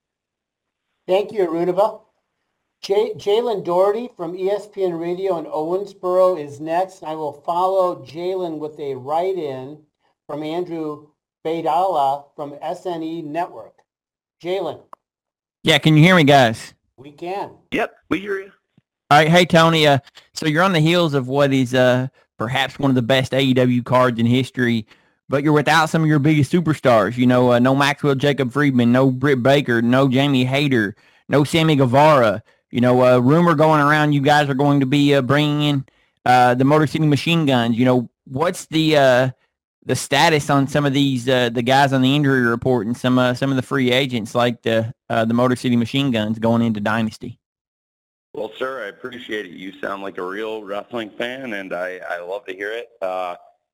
Thank you, Arunava. J- Jalen Doherty from E S P N Radio in Owensboro is next. I will follow Jalen with a write-in from Andrew Baidala from S N E Network. Jalen. Yeah, can you hear me, guys? We can. Yep, we hear you. All right, hey, Tony. Uh, so you're on the heels of what is uh, perhaps one of the best A E W cards in history, but you're without some of your biggest superstars. You know, uh, no Maxwell Jacob Friedman, no Britt Baker, no Jamie Hayter, no Sammy Guevara. You know, uh, rumor going around you guys are going to be uh, bringing in uh, the Motor City Machine Guns. You know, what's the uh, the status on some of these uh, the guys on the injury report and some uh, some of the free agents like the uh, the Motor City Machine Guns going into Dynasty? Well, sir, I appreciate it. You sound like a real wrestling fan, and I, I love to hear it. Uh,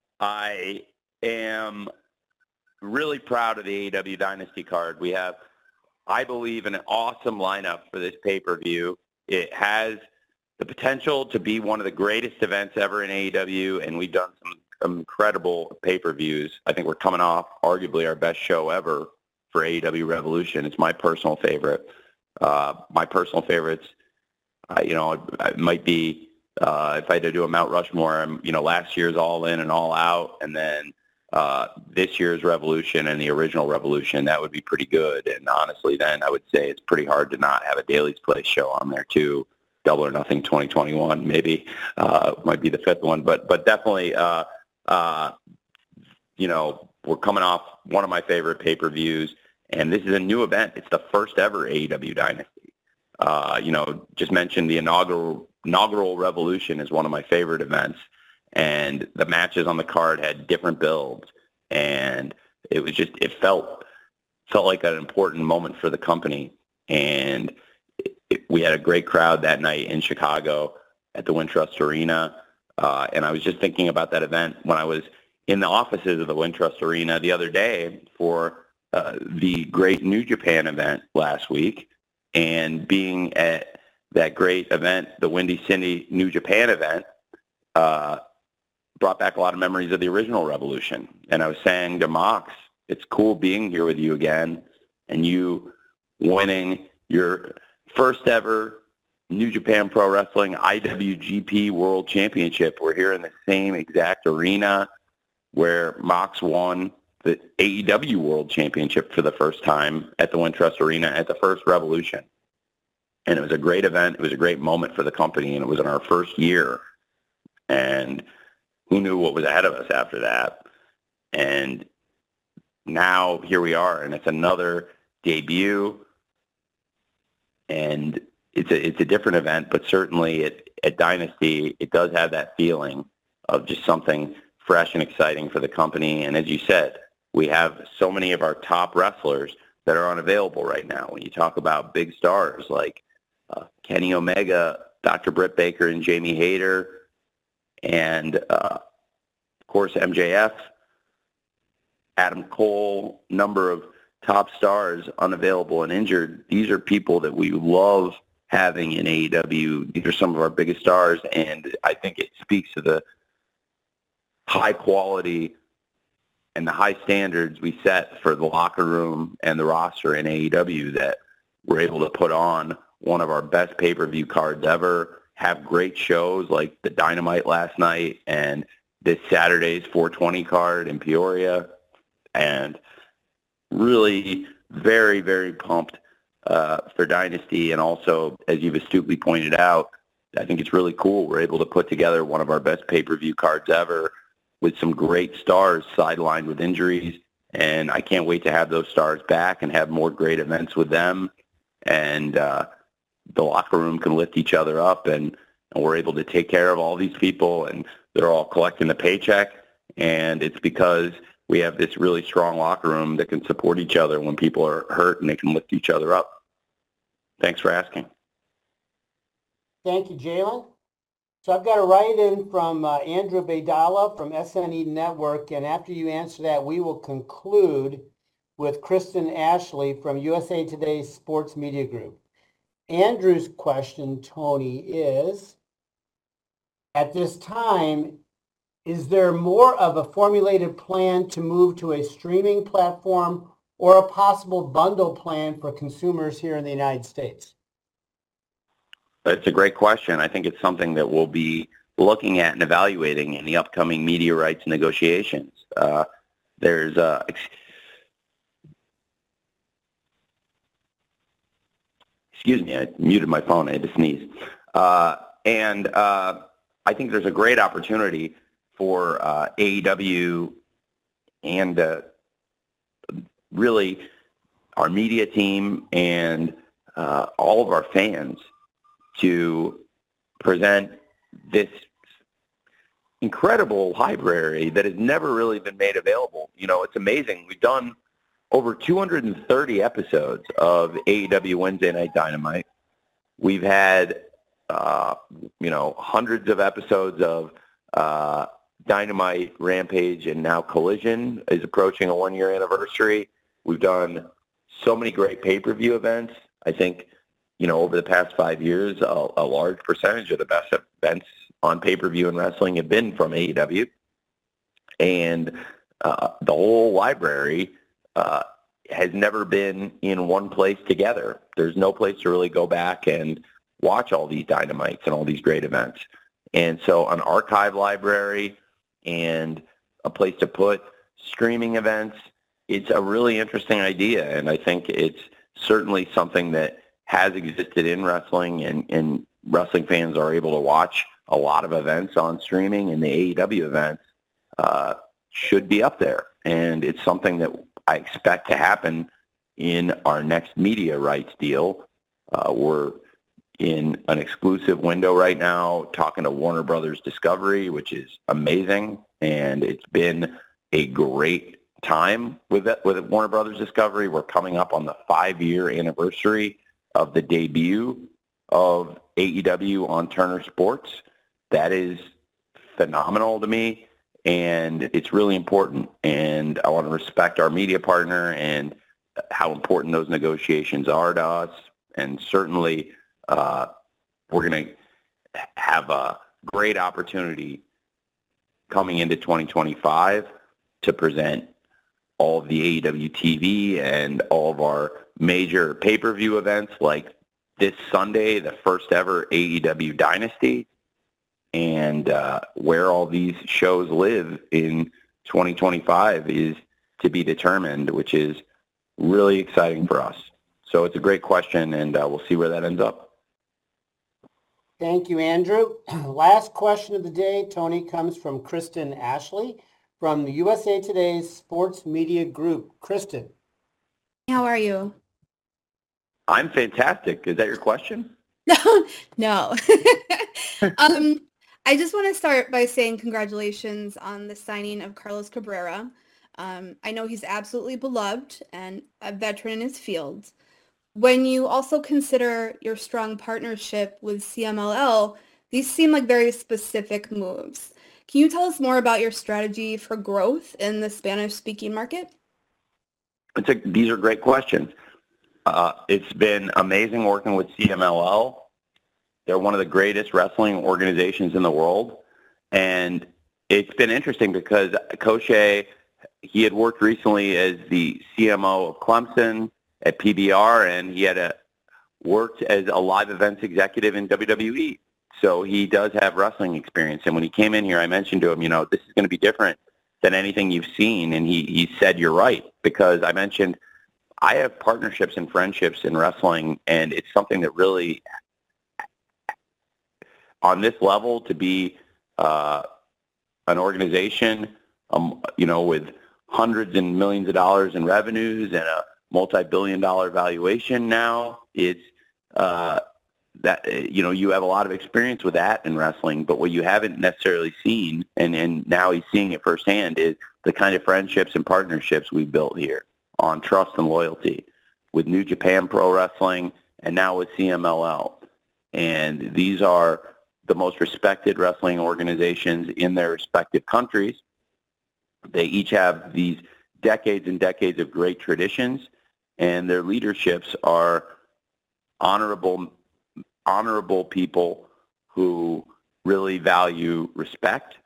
I am really proud of the A E W Dynasty card. We have, I believe, an awesome lineup for this pay-per-view. It has the potential to be one of the greatest events ever in A E W, and we've done some incredible pay-per-views. I think we're coming off arguably our best show ever for A E W Revolution. It's my personal favorite. Uh, my personal favorites, uh, you know, it, it might be, uh, if I had to do a Mount Rushmore, I'm, you know, last year's All In and All Out, and then uh, this year's Revolution and the original Revolution. That would be pretty good. And honestly, then I would say it's pretty hard to not have a Daily's Place show on there too. Double or Nothing twenty twenty-one maybe uh, might be the fifth one, but but definitely, uh, uh, you know, we're coming off one of my favorite pay-per-views, and this is a new event. It's the first ever A E W Dynasty. Uh, you know, just mentioned the inaugural inaugural Revolution is one of my favorite events, and the matches on the card had different builds, and it was just it felt felt like an important moment for the company, and it, it, we had a great crowd that night in Chicago at the Wintrust Arena, uh, and I was just thinking about that event when I was in the offices of the Wintrust Arena the other day for uh, the great New Japan event last week, and being at that great event, the Windy City New Japan event, uh, brought back a lot of memories of the original Revolution. And I was saying to Mox, it's cool being here with you again, and you winning your first ever New Japan Pro Wrestling I W G P World Championship. We're here in the same exact arena where Mox won the A E W World Championship for the first time at the Wintrust Arena at the first Revolution. And it was a great event. It was a great moment for the company, and it was in our first year. And who knew what was ahead of us after that? And now here we are, and it's another debut. And it's a it's a different event, but certainly at, at Dynasty, it does have that feeling of just something fresh and exciting for the company. And as you said, we have so many of our top wrestlers that are unavailable right now. When you talk about big stars like uh, Kenny Omega, Doctor Britt Baker, and Jamie Hayter, and uh, of course M J F, Adam Cole, number of top stars unavailable and injured. These are people that we love having in A E W. These are some of our biggest stars, and I think it speaks to the high quality and the high standards we set for the locker room and the roster in A E W that we're able to put on one of our best pay-per-view cards ever have great shows like the Dynamite last night and this Saturday's four twenty card in Peoria, and really very, very pumped uh, for Dynasty. And also, as you've astutely pointed out, I think it's really cool. We're able to put together one of our best pay-per-view cards ever with some great stars sidelined with injuries. And I can't wait to have those stars back and have more great events with them. And uh, the locker room can lift each other up, and, and we're able to take care of all these people, and they're all collecting the paycheck. And it's because we have this really strong locker room that can support each other when people are hurt, and they can lift each other up. Thanks for asking. Thank you, Jalen. So I've got a write-in from uh, Andrew Baydala from S N E Network, and after you answer that, we will conclude with Kristen Ashley from U S A Today's Sports Media Group. Andrew's question, Tony, is, at this time, is there more of a formulated plan to move to a streaming platform or a possible bundle plan for consumers here in the United States? That's a great question. I think it's something that we'll be looking at and evaluating in the upcoming media rights negotiations. Uh, there's uh, ex- excuse me, I muted my phone. I had to sneeze. Uh, and uh, I think there's a great opportunity for uh, A E W and uh, really our media team and uh, all of our fans to present this incredible library that has never really been made available. You know, it's amazing. We've done over two hundred thirty episodes of A E W Wednesday Night Dynamite. We've had, uh, you know, hundreds of episodes of uh, Dynamite, Rampage, and now Collision is approaching a one-year anniversary. We've done so many great pay-per-view events. I think, you know, over the past five years, a, a large percentage of the best events on pay-per-view in wrestling have been from A E W. And uh, the whole library uh, has never been in one place together. There's no place to really go back and watch all these Dynamites and all these great events. And so an archive library and a place to put streaming events, it's a really interesting idea. And I think it's certainly something that has existed in wrestling, and, and wrestling fans are able to watch a lot of events on streaming, and the A E W events uh, should be up there. And it's something that I expect to happen in our next media rights deal. Uh, we're in an exclusive window right now talking to Warner Brothers Discovery, which is amazing. And it's been a great time with it, with Warner Brothers Discovery. We're coming up on the five-year anniversary of the debut of A E W on Turner Sports. That is phenomenal to me, and it's really important. And I want to respect our media partner and how important those negotiations are to us. And certainly uh, we're going to have a great opportunity coming into twenty twenty-five to present all of the A E W T V and all of our major pay-per-view events, like this Sunday, the first ever A E W Dynasty, and uh, where all these shows live in twenty twenty-five is to be determined, which is really exciting for us. So it's a great question, and uh, we'll see where that ends up. Thank you, Andrew. Last question of the day, Tony, comes from Kristen Ashley from the U S A Today's Sports Media Group. Kristen. How are you? I'm fantastic. Is that your question? No, no. um, I just want to start by saying congratulations on the signing of Carlos Cabrera. Um, I know he's absolutely beloved and a veteran in his field. When you also consider your strong partnership with C M L L, these seem like very specific moves. Can you tell us more about your strategy for growth in the Spanish-speaking market? It's a, these are great questions. Uh, it's been amazing working with C M L L. They're one of the greatest wrestling organizations in the world. And it's been interesting because Koshé, he had worked recently as the C M O of Clemson at P B R, and he had a, worked as a live events executive in W W E. So he does have wrestling experience. And when he came in here, I mentioned to him, you know, this is going to be different than anything you've seen. And he, he said, you're right, because I mentioned I have partnerships and friendships in wrestling, and it's something that really, on this level, to be uh, an organization, um, you know, with hundreds and millions of dollars in revenues and a multi-billion dollar valuation now, it's uh, that, you know, you have a lot of experience with that in wrestling, but what you haven't necessarily seen, and, and now he's seeing it firsthand, is the kind of friendships and partnerships we built here on trust and loyalty with New Japan Pro Wrestling and now with C M L L. And these are the most respected wrestling organizations in their respective countries. They each have these decades and decades of great traditions, and their leaderships are honorable honorable people who really value respect,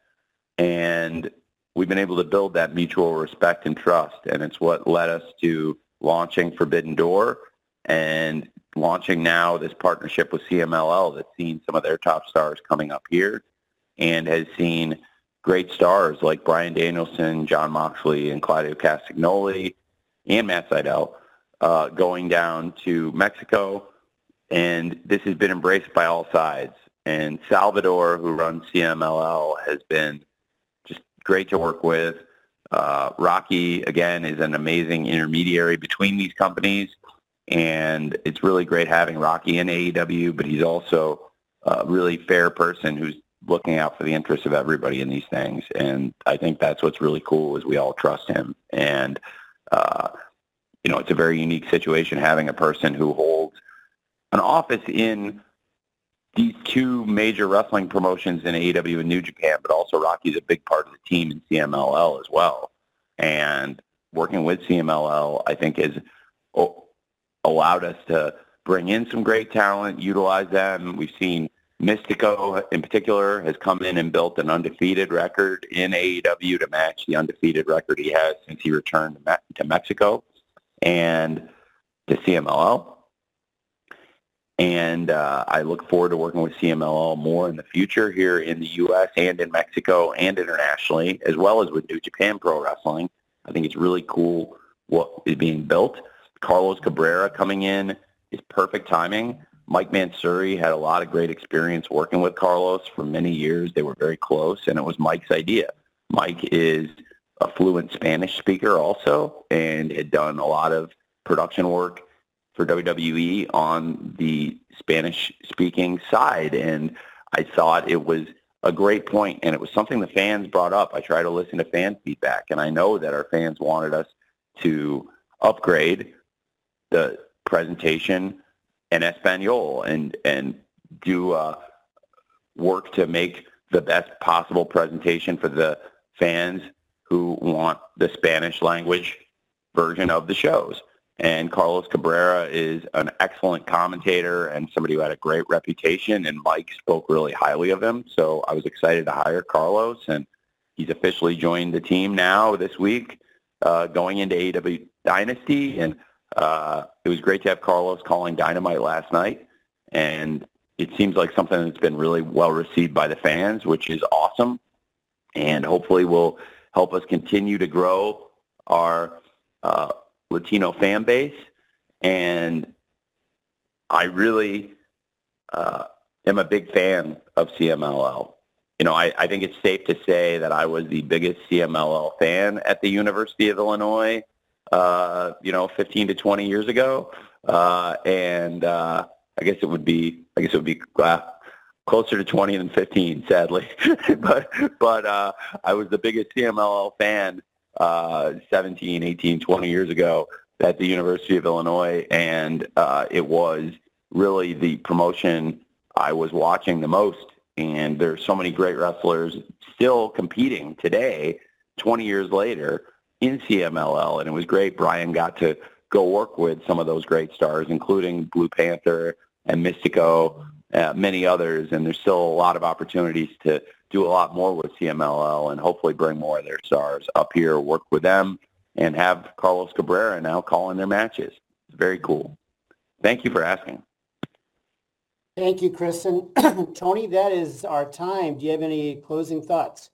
and we've been able to build that mutual respect and trust, and it's what led us to launching Forbidden Door and launching now this partnership with C M L L that's seen some of their top stars coming up here and has seen great stars like Bryan Danielson, Jon Moxley, and Claudio Castagnoli, and Matt Sydal uh, going down to Mexico. And this has been embraced by all sides. And Salvador, who runs C M L L, has been just great to work with. Uh, Rocky, again, is an amazing intermediary between these companies. And it's really great having Rocky in A E W, but he's also a really fair person who's looking out for the interests of everybody in these things. And I think that's what's really cool, is we all trust him. And, uh, you know, it's a very unique situation having a person who holds an office in these two major wrestling promotions in A E W and New Japan, but also Rocky's a big part of the team in C M L L as well. And working with C M L L, I think, has allowed us to bring in some great talent, utilize them. We've seen Mystico, in particular, has come in and built an undefeated record in A E W to match the undefeated record he has since he returned to, Me- to Mexico and to C M L L. And uh, I look forward to working with C M L L more in the future here in the U S and in Mexico and internationally, as well as with New Japan Pro Wrestling. I think it's really cool what is being built. Carlos Cabrera coming in is perfect timing. Mike Mansuri had a lot of great experience working with Carlos for many years. They were very close, and it was Mike's idea. Mike is a fluent Spanish speaker also and had done a lot of production work for W W E on the Spanish-speaking side, and I thought it was a great point, and it was something the fans brought up. I try to listen to fan feedback, and I know that our fans wanted us to upgrade the presentation in Espanol and and do uh, work to make the best possible presentation for the fans who want the Spanish language version of the shows. And Carlos Cabrera is an excellent commentator and somebody who had a great reputation, and Mike spoke really highly of him. So I was excited to hire Carlos, and he's officially joined the team now this week, uh, going into A E W Dynasty. And uh, it was great to have Carlos calling Dynamite last night. And it seems like something that's been really well received by the fans, which is awesome. And hopefully will help us continue to grow our uh, Latino fan base. And I really uh, am a big fan of C M L L. You know, I, I think it's safe to say that I was the biggest C M L L fan at the University of Illinois, uh, you know, fifteen to twenty years ago. Uh, and uh, I guess it would be, I guess it would be uh, closer to twenty than fifteen, sadly. but but uh, I was the biggest C M L L fan uh, seventeen, eighteen, twenty years ago at the University of Illinois. And uh, it was really the promotion I was watching the most. And there's so many great wrestlers still competing today, twenty years later, in C M L L. And it was great. Brian got to go work with some of those great stars, including Blue Panther and Mystico, uh, many others. And there's still a lot of opportunities to do a lot more with C M L L and hopefully bring more of their stars up here, work with them, and have Carlos Cabrera now calling their matches. It's very cool. Thank you for asking. Thank you, Kristen. Tony, that is our time. Do you have any closing thoughts?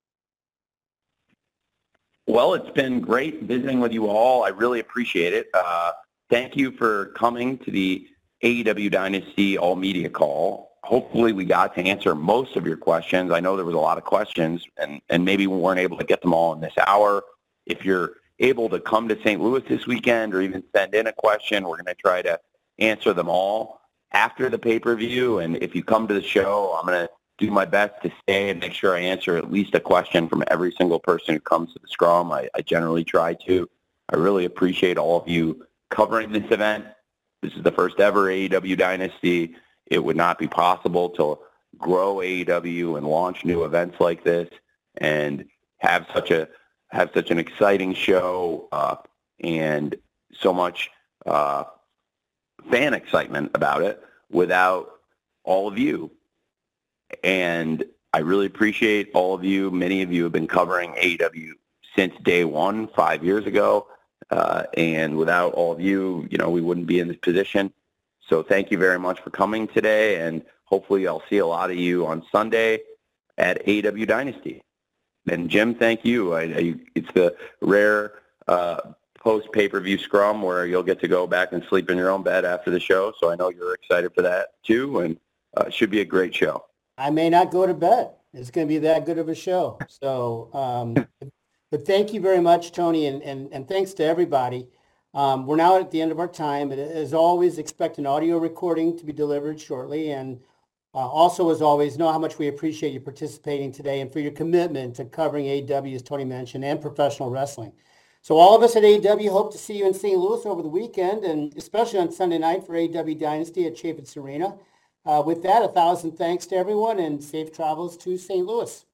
Well, it's been great visiting with you all. I really appreciate it. Uh, thank you for coming to the A E W Dynasty All Media Call. Hopefully we got to answer most of your questions. I know there was a lot of questions, and, and maybe we weren't able to get them all in this hour. If you're able to come to Saint Louis this weekend or even send in a question, we're going to try to answer them all after the pay-per-view. And if you come to the show, I'm going to do my best to stay and make sure I answer at least a question from every single person who comes to the Scrum. I, I generally try to. I really appreciate all of you covering this event. This is the first ever A E W Dynasty. It would not be possible to grow A E W and launch new events like this and have such a have such an exciting show uh, and so much uh, fan excitement about it without all of you. And I really appreciate all of you. Many of you have been covering A E W since day one, five years ago. Uh, and without all of you, you know, we wouldn't be in this position. So thank you very much for coming today. And hopefully I'll see a lot of you on Sunday at A E W Dynasty. And Jim, thank you. I, I, it's the rare uh, post pay-per-view Scrum where you'll get to go back and sleep in your own bed after the show. So I know you're excited for that too. And uh, it should be a great show. I may not go to bed. It's going to be that good of a show. So, um, but thank you very much, Tony, and, and, and thanks to everybody. Um, we're now at the end of our time. But as always, expect an audio recording to be delivered shortly. And uh, also, as always, know how much we appreciate you participating today and for your commitment to covering A E W, as Tony mentioned, and professional wrestling. So all of us at A E W hope to see you in Saint Louis over the weekend, and especially on Sunday night for A E W Dynasty at Chaffetz Arena. Uh, with that, a thousand thanks to everyone and safe travels to Saint Louis.